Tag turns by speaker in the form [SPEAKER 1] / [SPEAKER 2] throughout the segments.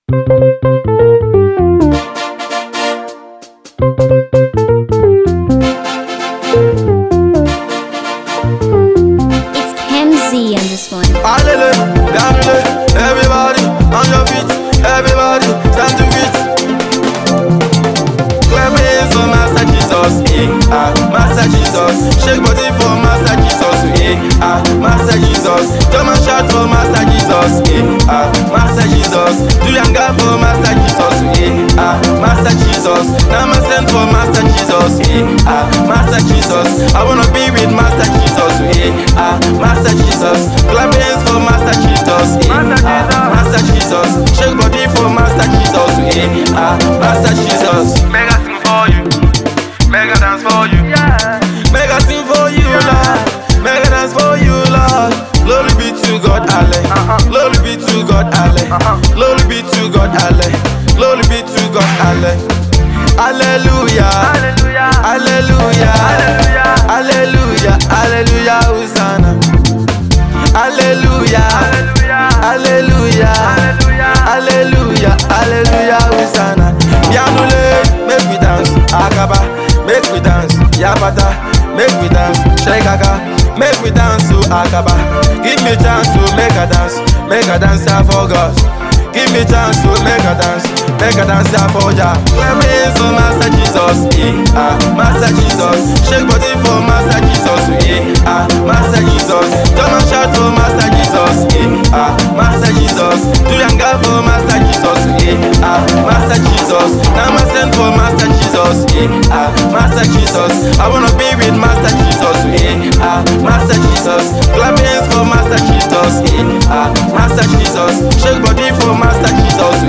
[SPEAKER 1] It's Kemzy on this one.
[SPEAKER 2] Hallelujah, hallelujah, everybody on your feet, everybody stand to beat. Clap hands for Master Jesus, Master Jesus. Shake body for Master Jesus, Master Jesus. Come and shout for Master Jesus, Master Jesus. Do yanga for Master Jesus, Master Jesus. Now I'm sent for Master Jesus, Master Jesus. I wanna be with Master Jesus, Master Jesus. Clap hands for Master Jesus, Master Jesus. Shake body for Master Jesus, Master Jesus.
[SPEAKER 3] Mega sing for you, mega dance for you.
[SPEAKER 2] Yeah. Mega sing for you, Lord. Mega dance for you, Lord. Glory be to God, Allah. Glory be to God, Allah. Glory be to God, Allah. Glory be to God, Allah. Hallelujah.
[SPEAKER 3] Hallelujah.
[SPEAKER 2] Hallelujah.
[SPEAKER 3] Hallelujah.
[SPEAKER 2] Hallelujah. Hallelujah. Hosanna. Hallelujah.
[SPEAKER 3] Hallelujah.
[SPEAKER 2] Hallelujah. Hallelujah. Hallelujah. Hosanna. Piano lay, make we dance. Akaba, make we dance. Yabata, make we dance. Shekaka, make we dance to Akaba. Give me chance to make a dance here for God. Give me chance to make a dance here for Jah. Clap hands for Master Jesus, Master Jesus. Shake body for Master Jesus, Master Jesus. Come and shout for Master Jesus, Master Jesus. Do yanga for Master Jesus, Master Jesus. Now I'm sent for Master Jesus, Master Jesus. I wanna be with Master Jesus, Master Jesus. Clap hands for Master Jesus, Master Jesus. Shake body for Master Jesus,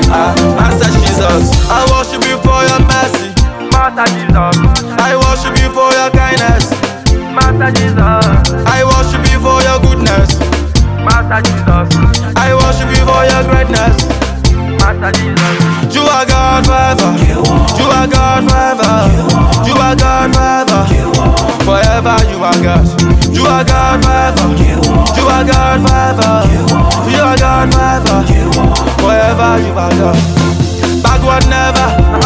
[SPEAKER 2] Master Jesus. I worship you for your mercy,
[SPEAKER 3] Master Jesus,
[SPEAKER 2] I worship you for your kindness,
[SPEAKER 3] Master Jesus,
[SPEAKER 2] I worship you for your goodness,
[SPEAKER 3] Master Jesus,
[SPEAKER 2] I worship you for your greatness.
[SPEAKER 3] Master Jesus.
[SPEAKER 2] You are God forever, you are God forever, you are God forever, forever you are God, you are God forever, you are God forever, you are God forever, forever you are God. Backward never,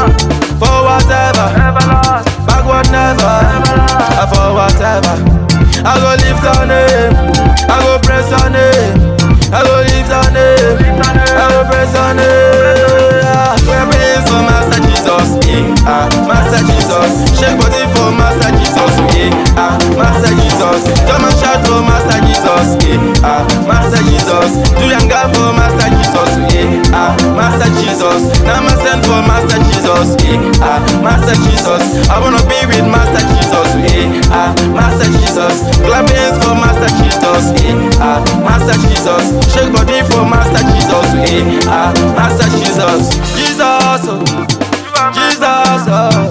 [SPEAKER 2] forward ever,
[SPEAKER 3] Never lost,
[SPEAKER 2] backward never, forward ever. I go lift your name, I go praise your name, I go lift your name, I go praise your name. We're praise for Master Jesus, Master Jesus. Shake body for Master Jesus, Master Jesus. Come and shout for Master Jesus, Master Jesus. Do yanga for Master Jesus, Master Jesus. Now I'm sent for Master Jesus, Master Jesus. I wanna be with Master Jesus, Master Jesus. Clap hands for Master Jesus, Master Jesus. Shake body for Master Jesus, Master Jesus. Jesus, Jesus,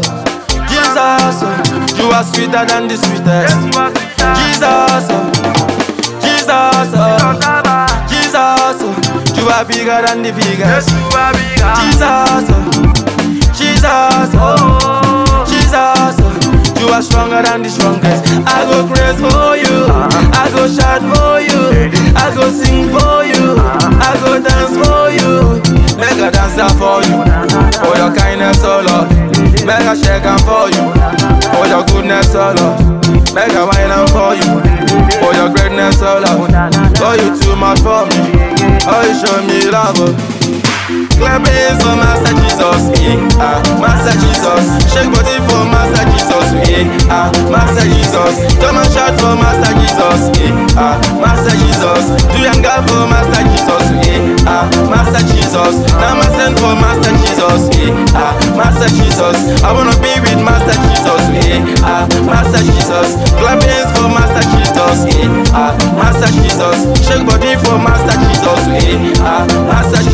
[SPEAKER 2] Jesus, you are sweeter than the sweetest. Jesus, Jesus, Jesus, you are bigger than the biggest. Jesus, Jesus, Jesus, you are stronger than the strongest. I go praise for you, I go shout for you, I go sing for you, I go dance for you. Make a dancer for you, for your kindness, oh Lord. Make a shake and for you, for your goodness, oh Lord. Make a wine and for you, for your greatness, oh Lord. Oh, you too much for me, oh, you show me love. Clap hands for Master Jesus, Master Jesus. Shake body for Master Jesus, Master Jesus. Come and shout for Master Jesus, Master Jesus. Do yanga for Master Jesus, Master Jesus. Now I'm sent for Master Jesus, Master Jesus. I wanna be with Master Jesus, Master Jesus. Clap hands for Master Jesus, Master Jesus. Shake body for Master Jesus, Master Jesus.